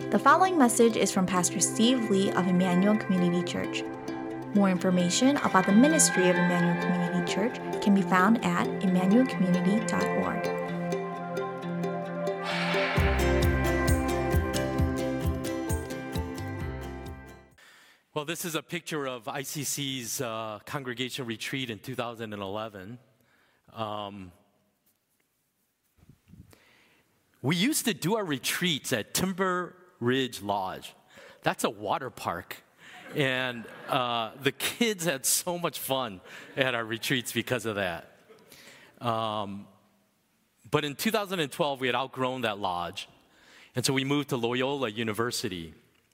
The following message is from Pastor Steve Lee of Emmanuel Community Church. More information about the ministry of Emmanuel Community Church can be found at emmanuelcommunity.org. Well, this is a picture of ICC's congregation retreat in 2011. We used to do our retreats at Timber Ridge Lodge. That's a water park. And the kids had so much fun at our retreats because of that. But in 2012, we had outgrown that lodge. And so we moved to Loyola University.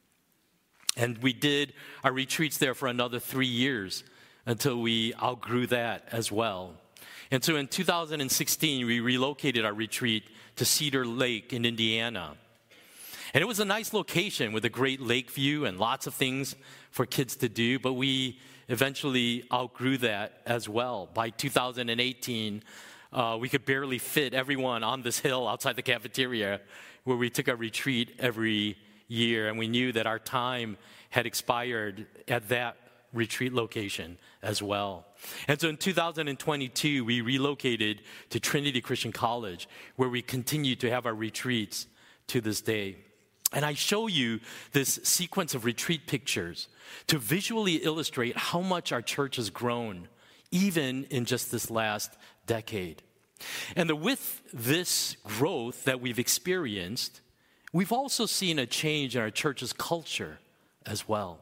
And we did our retreats there for another 3 years until we outgrew that as well. And so in 2016, we relocated our retreat to Cedar Lake in Indiana. And it was a nice location with a great lake view and lots of things for kids to do, but we eventually outgrew that as well. By 2018, we could barely fit everyone on this hill outside the cafeteria where we took our retreat every year, and we knew that our time had expired at that retreat location as well. And so in 2022, we relocated to Trinity Christian College, where we continue to have our retreats to this day. And I show you this sequence of retreat pictures to visually illustrate how much our church has grown, even in just this last decade. And with this growth that we've experienced, we've also seen a change in our church's culture as well.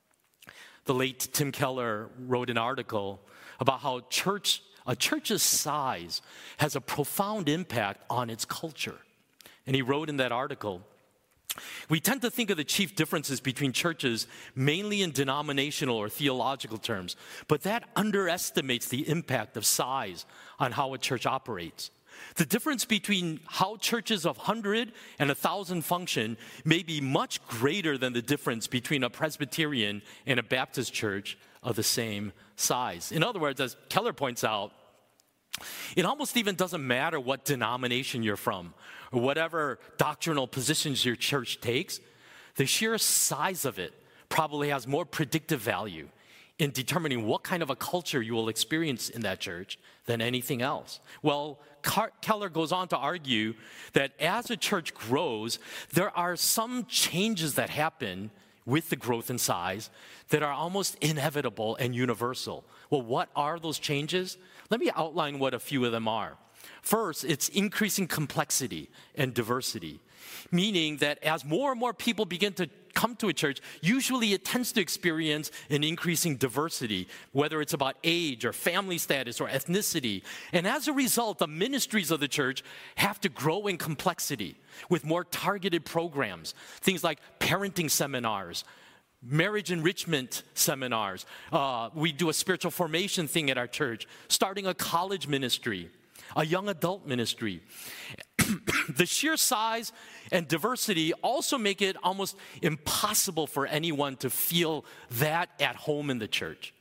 The late Tim Keller wrote an article about how a church's size has a profound impact on its culture. And he wrote in that article, "We tend to think of the chief differences between churches mainly in denominational or theological terms, but that underestimates the impact of size on how a church operates. The difference between how churches of 100 and 1,000 function may be much greater than the difference between a Presbyterian and a Baptist church of the same size." In other words, as Keller points out, it almost even doesn't matter what denomination you're from or whatever doctrinal positions your church takes. The sheer size of it probably has more predictive value in determining what kind of a culture you will experience in that church than anything else. Well, Keller goes on to argue that as a church grows, there are some changes that happen with the growth in size that are almost inevitable and universal. Well, what are those changes? Let me outline what a few of them are. First, it's increasing complexity and diversity, meaning that as more and more people begin to come to a church, usually it tends to experience an increasing diversity, whether it's about age or family status or ethnicity. And as a result, the ministries of the church have to grow in complexity with more targeted programs, things like parenting seminars, marriage enrichment seminars. We do a spiritual formation thing at our church, starting a college ministry, a young adult ministry. The sheer size and diversity also make it almost impossible for anyone to feel that at home in the church.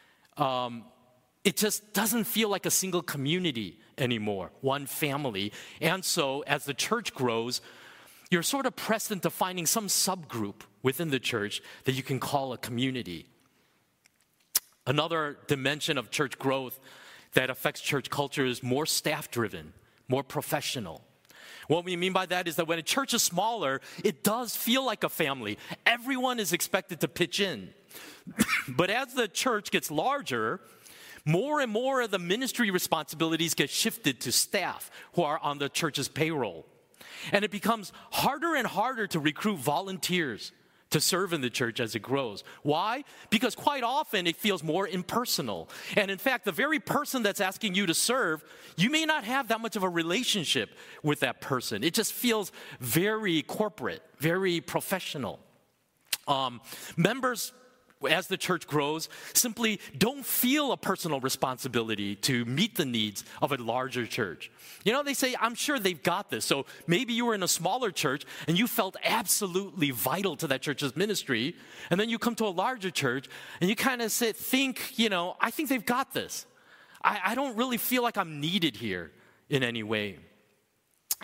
It just doesn't feel like a single community anymore, one family. And so as the church grows, you're sort of pressed into finding some subgroup within the church that you can call a community. Another dimension of church growth that affects church culture is more staff-driven, more professional. What we mean by that is that when a church is smaller, it does feel like a family. Everyone is expected to pitch in. But as the church gets larger, more and more of the ministry responsibilities get shifted to staff who are on the church's payroll. And it becomes harder and harder to recruit volunteers to serve in the church as it grows. Why? Because quite often it feels more impersonal. And in fact, the very person that's asking you to serve, you may not have that much of a relationship with that person. It just feels very corporate, very professional. Members, as the church grows, simply don't feel a personal responsibility to meet the needs of a larger church. You know, they say, I'm sure they've got this. So maybe you were in a smaller church and you felt absolutely vital to that church's ministry. And then you come to a larger church and you kind of think, I think they've got this. I don't really feel like I'm needed here in any way.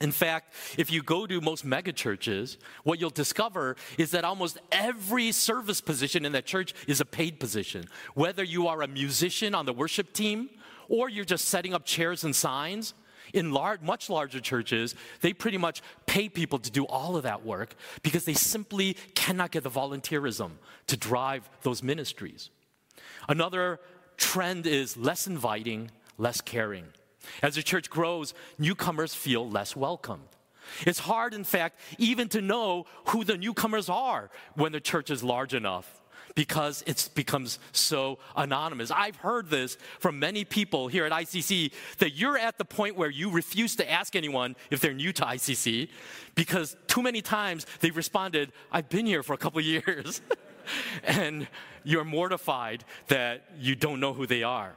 In fact, if you go to most megachurches, what you'll discover is that almost every service position in that church is a paid position. Whether you are a musician on the worship team or you're just setting up chairs and signs, in much larger churches, they pretty much pay people to do all of that work because they simply cannot get the volunteerism to drive those ministries. Another trend is less inviting, less caring. As the church grows, newcomers feel less welcomed. It's hard, in fact, even to know who the newcomers are when the church is large enough because it becomes so anonymous. I've heard this from many people here at ICC that you're at the point where you refuse to ask anyone if they're new to ICC because too many times they've responded, I've been here for a couple of years. And you're mortified that you don't know who they are.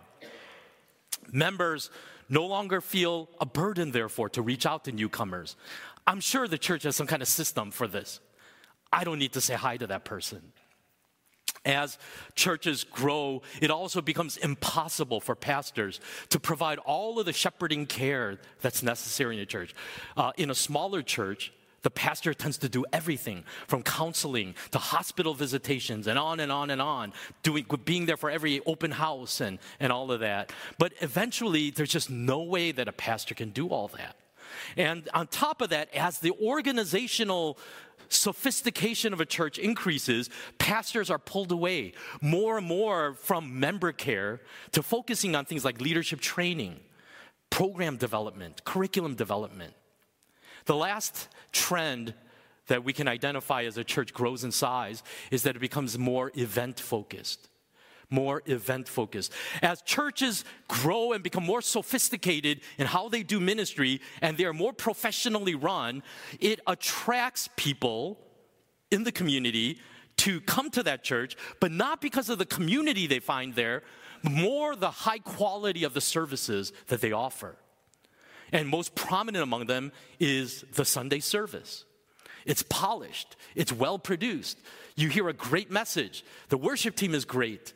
Members no longer feel a burden, therefore, to reach out to newcomers. I'm sure the church has some kind of system for this. I don't need to say hi to that person. As churches grow, it also becomes impossible for pastors to provide all of the shepherding care that's necessary in a church. In a smaller church, the pastor tends to do everything from counseling to hospital visitations and on and on and on, being there for every open house and all of that. But eventually, there's just no way that a pastor can do all that. And on top of that, as the organizational sophistication of a church increases, pastors are pulled away more and more from member care to focusing on things like leadership training, program development, curriculum development. The last trend that we can identify as a church grows in size is that it becomes more event-focused. More event-focused. As churches grow and become more sophisticated in how they do ministry and they are more professionally run, it attracts people in the community to come to that church, but not because of the community they find there, but more the high quality of the services that they offer. And most prominent among them is the Sunday service. It's polished. It's well produced. You hear a great message. The worship team is great.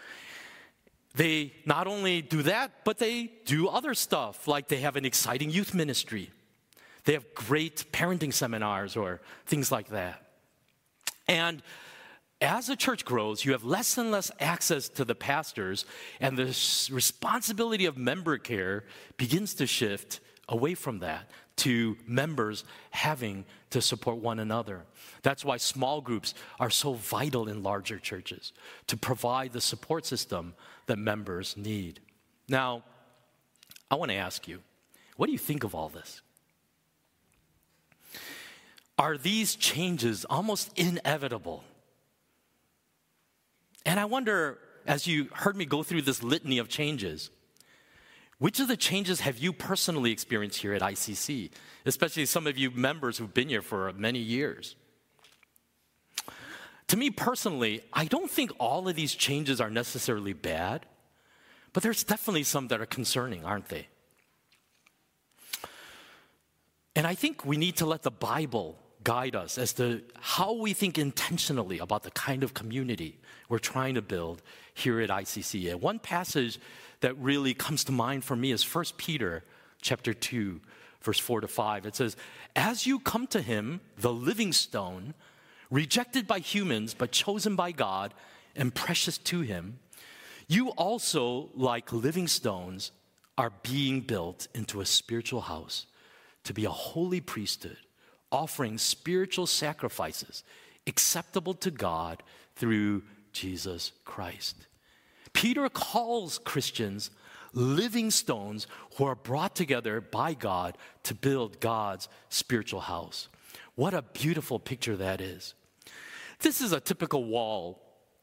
They not only do that, but they do other stuff, like they have an exciting youth ministry. They have great parenting seminars or things like that. And as the church grows, you have less and less access to the pastors, and the responsibility of member care begins to shift away from that to members having to support one another. That's why small groups are so vital in larger churches, to provide the support system that members need. Now, I want to ask you, what do you think of all this? Are these changes almost inevitable? And I wonder, as you heard me go through this litany of changes, which of the changes have you personally experienced here at ICC, especially some of you members who've been here for many years? To me personally, I don't think all of these changes are necessarily bad, but there's definitely some that are concerning, aren't they? And I think we need to let the Bible guide us as to how we think intentionally about the kind of community we're trying to build here at ICC. And one passage that really comes to mind for me is 1 Peter chapter 2, verse 4 to 5. It says, "As you come to him, the living stone, rejected by humans but chosen by God and precious to him, you also, like living stones, are being built into a spiritual house to be a holy priesthood, offering spiritual sacrifices acceptable to God through Jesus Christ." Peter calls Christians living stones who are brought together by God to build God's spiritual house. What a beautiful picture that is. This is a typical wall,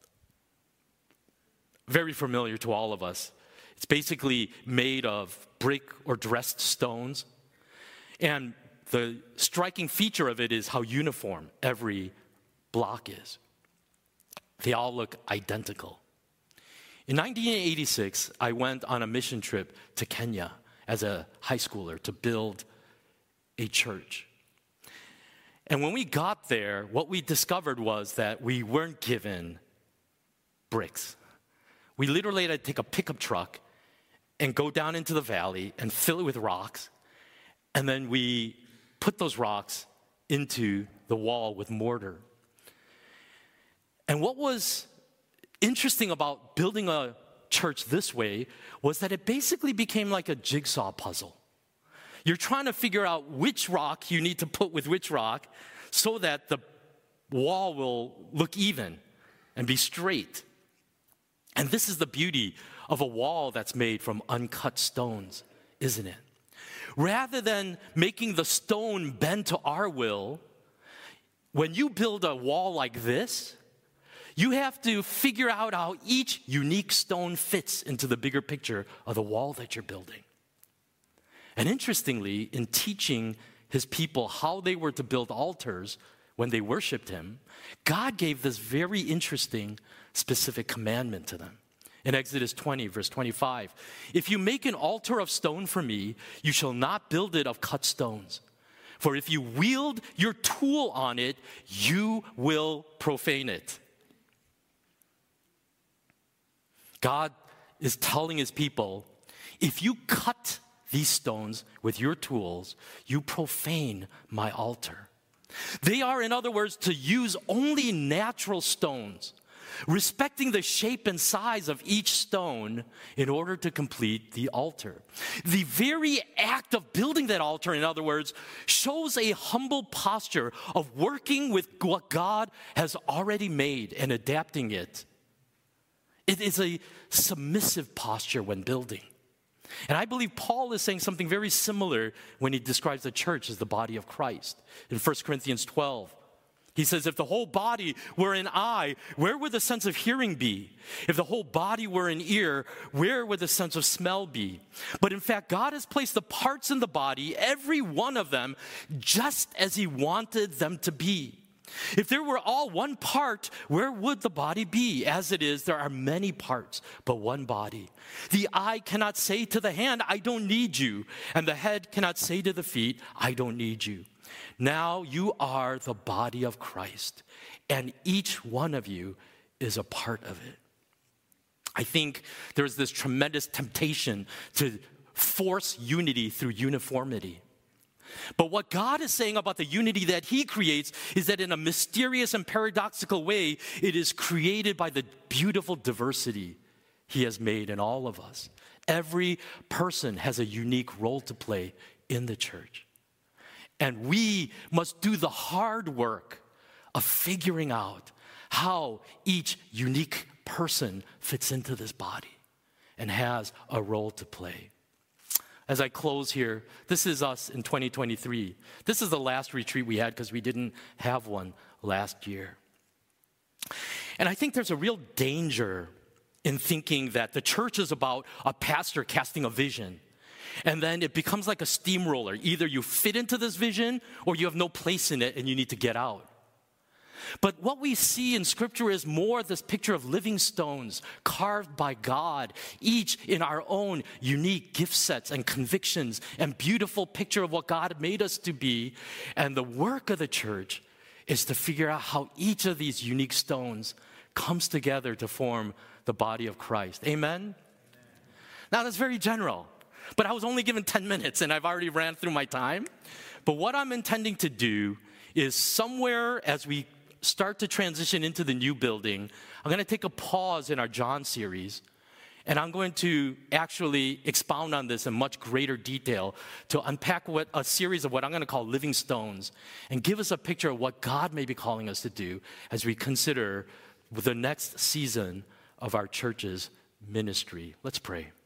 very familiar to all of us. It's basically made of brick or dressed stones. And the striking feature of it is how uniform every block is. They all look identical. In 1986, I went on a mission trip to Kenya as a high schooler to build a church. And when we got there, what we discovered was that we weren't given bricks. We literally had to take a pickup truck and go down into the valley and fill it with rocks. And then we put those rocks into the wall with mortar. And what was interesting about building a church this way was that it basically became like a jigsaw puzzle. You're trying to figure out which rock you need to put with which rock so that the wall will look even and be straight. And this is the beauty of a wall that's made from uncut stones, isn't it? Rather than making the stone bend to our will, when you build a wall like this, you have to figure out how each unique stone fits into the bigger picture of the wall that you're building. And interestingly, in teaching his people how they were to build altars when they worshiped him, God gave this very interesting, specific commandment to them. In Exodus 20, verse 25, if you make an altar of stone for me, you shall not build it of cut stones. For if you wield your tool on it, you will profane it. God is telling his people, if you cut these stones with your tools, you profane my altar. They are, in other words, to use only natural stones, respecting the shape and size of each stone in order to complete the altar. The very act of building that altar, in other words, shows a humble posture of working with what God has already made and adapting it. It is a submissive posture when building. And I believe Paul is saying something very similar when he describes the church as the body of Christ. In 1 Corinthians 12, he says, if the whole body were an eye, where would the sense of hearing be? If the whole body were an ear, where would the sense of smell be? But in fact, God has placed the parts in the body, every one of them, just as he wanted them to be. If there were all one part, where would the body be? As it is, there are many parts, but one body. The eye cannot say to the hand, I don't need you. And the head cannot say to the feet, I don't need you. Now you are the body of Christ, and each one of you is a part of it. I think there's this tremendous temptation to force unity through uniformity. But what God is saying about the unity that he creates is that in a mysterious and paradoxical way, it is created by the beautiful diversity he has made in all of us. Every person has a unique role to play in the church. And we must do the hard work of figuring out how each unique person fits into this body and has a role to play. As I close here, this is us in 2023. This is the last retreat we had because we didn't have one last year. And I think there's a real danger in thinking that the church is about a pastor casting a vision. And then it becomes like a steamroller. Either you fit into this vision or you have no place in it and you need to get out. But what we see in Scripture is more this picture of living stones carved by God, each in our own unique gift sets and convictions and beautiful picture of what God made us to be. And the work of the church is to figure out how each of these unique stones comes together to form the body of Christ. Amen? Now that's very general, but I was only given 10 minutes and I've already ran through my time. But what I'm intending to do is somewhere as we start to transition into the new building, I'm going to take a pause in our John series, and I'm going to actually expound on this in much greater detail to unpack what a series of what I'm going to call living stones and give us a picture of what God may be calling us to do as we consider the next season of our church's ministry. Let's pray.